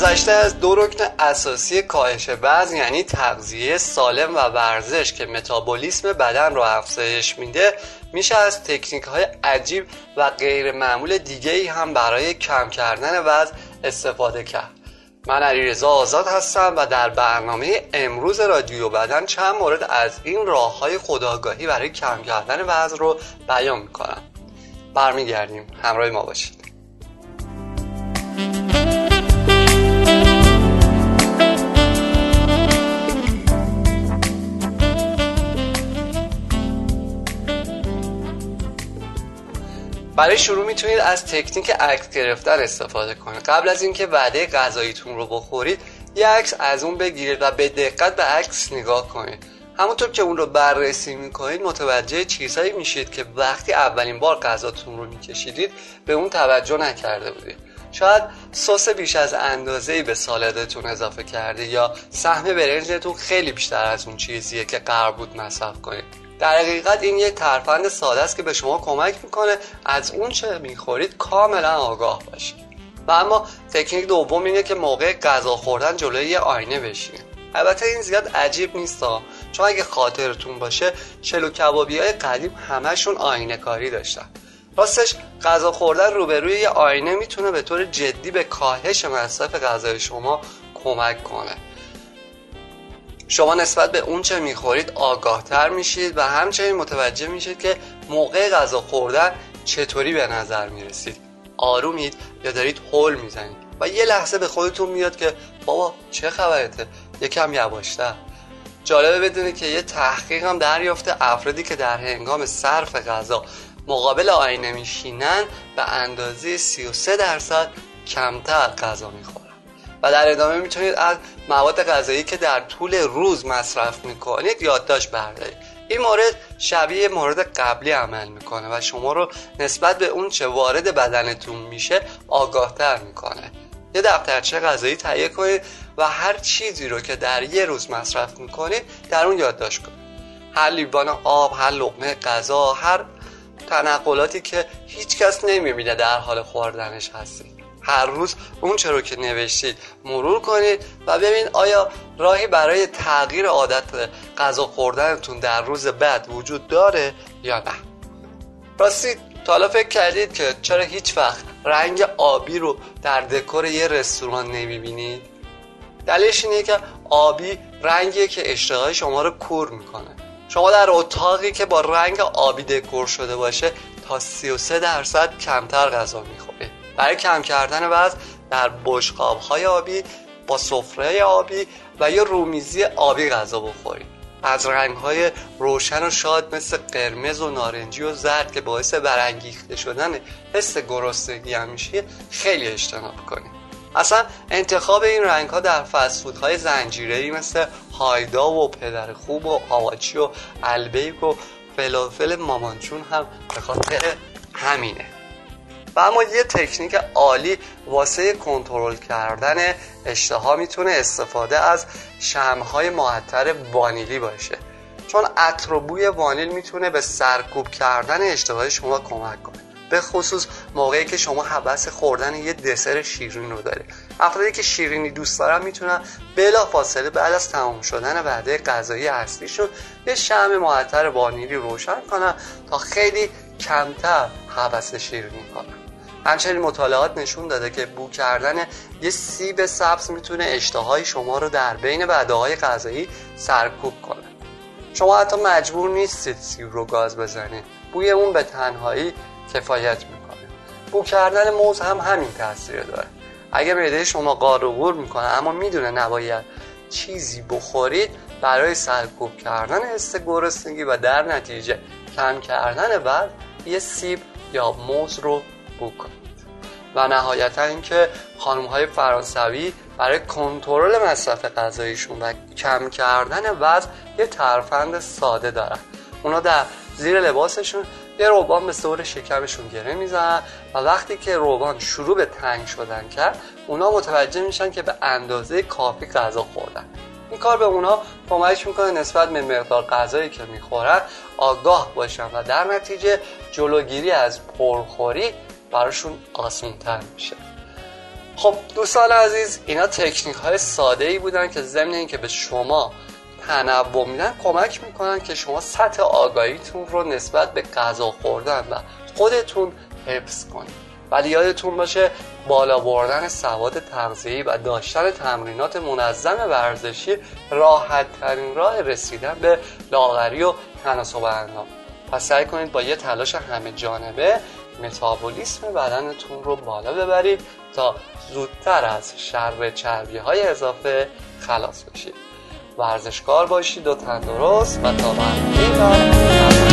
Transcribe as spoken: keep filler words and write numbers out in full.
گذشته از دو رکن اساسی کاهش وزن یعنی تغذیه سالم و ورزش که متابولیسم بدن رو افزایش میده، میشه از تکنیک های عجیب و غیر معمول دیگه ای هم برای کم کردن وزن استفاده کرد. من علیرضا آزاد هستم و در برنامه امروز رادیو بدن چند مورد از این راه های خودآگاهی برای کم کردن وزن رو بیان میکنم. برمیگردیم، همراه ما باشید. برای شروع میتونید از تکنیک عکس گرفتن استفاده کنید. قبل از اینکه وعده غذاییتون رو بخورید یه عکس از اون بگیرید و به دقت به عکس نگاه کنید. همونطور که اون رو بررسی میکنید متوجه چیزهایی میشید که وقتی اولین بار غذاتون رو میکشیدید به اون توجه نکرده بودید. شاید سس بیش از اندازه‌ای به سالادتون اضافه کرده یا سهم برنجتون خیلی بیشتر از اون چیزیه که قرار بود مصرف کنید. در حقیقت این یک ترفند ساده است که به شما کمک میکنه از اون چه میخورید کاملا آگاه باشید. و اما تکنیک دوم اینه که موقع غذا خوردن جلوی یه آینه بشینید. البته این زیاد عجیب نیست ها، چون اگه خاطرتون باشه چلو کبابیای قدیم همشون آینه کاری داشتن. راستش غذا خوردن روبروی یه آینه میتونه به طور جدی به کاهش مصرف غذای شما کمک کنه. شما نسبت به اون چه میخورید آگاه تر میشید و همچنین متوجه میشید که موقع غذا خوردن چطوری به نظر میرسید. آرومید یا دارید هول میزنید و یه لحظه به خودتون میاد که بابا چه خبرته، یکم یواشتر. جالبه بدونید که یه تحقیق هم دریافته افرادی که در هنگام صرف غذا مقابل آینه میشینن به اندازه سی و سه درصد کمتر غذا میخورن. و در ادامه میتونید از مواد غذایی که در طول روز مصرف میکنید یادداشت بردارید. این مورد شبیه مورد قبلی عمل میکنه و شما رو نسبت به اون چه وارد بدنتون میشه آگاهتر میکنه. یه دفترچه غذایی تهیه کنید و هر چیزی رو که در یه روز مصرف میکنید در اون یادداشت کنید. هر لیوان آب، هر لقمه غذا، هر تنقلاتی که هیچ کس نمیبینه در حال خوردنش هستید. هر روز اون چه رو که نوشتید مرور کنید و ببین آیا راهی برای تغییر عادت غذا خوردنتون در روز بعد وجود داره یا نه. راستی تا حالا فکر کردید که چرا هیچ وقت رنگ آبی رو در دکور یه رستوران نمیبینید؟ دلیلش اینه که آبی رنگیه که اشتهای شما رو کور میکنه. شما در اتاقی که با رنگ آبی دکور شده باشه تا سی و سه درصد کمتر غذا میخورید. برای کم کردن وزن در بشقاب‌های آبی با سفره آبی و یا رومیزی آبی غذا بخورید. از رنگ‌های روشن و شاد مثل قرمز و نارنجی و زرد که باعث برانگیخته شدن حس گرسنگی هم میشه خیلی اجتناب کنید. اصلا انتخاب این رنگ‌ها در فست فودهای زنجیره‌ای مثل هایدا و پدر خوب و آواچی و البیک و فلافل مامانچون هم به خاطر همینه. و اما یه تکنیک عالی واسه کنترل کردن اشتها میتونه استفاده از شمع‌های معطر وانیلی باشه، چون عطر و بوی وانیل میتونه به سرکوب کردن اشتهای شما کمک کنه، به خصوص موقعی که شما هوس خوردن یه دسر شیرین رو دارید. افرادی که شیرینی دوست دارن میتونن بلافاصله بعد از تمام شدن وعده غذایی اصلیشون یه شمع معطر وانیلی روشن کنن تا خیلی کمتر هوس شیرینی کنن. همچنین مطالعات نشون داده که بو کردن یه سیب سبز میتونه اشتهای شما رو در بین وعده‌های غذایی سرکوب کنه. شما حتی مجبور نیستید سیب رو گاز بزنید، بوی اون به تنهایی کفایت میکنه. بو کردن موز هم همین تاثیر داره. اگه معده شما قار و قور میکنه اما میدونه نباید چیزی بخورید، برای سرکوب کردن حس گرسنگی و در نتیجه کم کردن وزن یه سیب یا موز رو بو کنید. و نهایتا اینکه خانم‌های فرانسوی برای کنترل مصرف غذاییشون و کم کردن وزن یه ترفند ساده دارن. اونا در زیر لباسشون یه روبان به دور شکمشون گره میزنن و وقتی که روبان شروع به تنگ شدن کرد اونا متوجه میشن که به اندازه کافی غذا خوردن. این کار به اونا کمک میکنه نسبت به مقدار غذایی که میخورن آگاه باشن و در نتیجه جلوگیری از پرخوری براشون آسان‌تر میشه. خب دوستان عزیز، اینا تکنیک های ساده ای بودن که ضمن این که به شما تنوع میدن کمک میکنن که شما سطح آگاهیتون رو نسبت به غذا خوردن و خودتون حفظ کنید. ولی یادتون باشه بالا بردن سواد تغذیه‌ای و داشتن تمرینات منظم ورزشی راحت ترین راه رسیدن به لاغری و تناسب اندام. پس سعی کنید با یه تلاش همه جانبه متابولیسم بدنتون رو بالا ببرید تا زودتر از شر چربی های اضافه خلاص بشید. ورزشکار باشید و تندرست و تا برنامه بعد.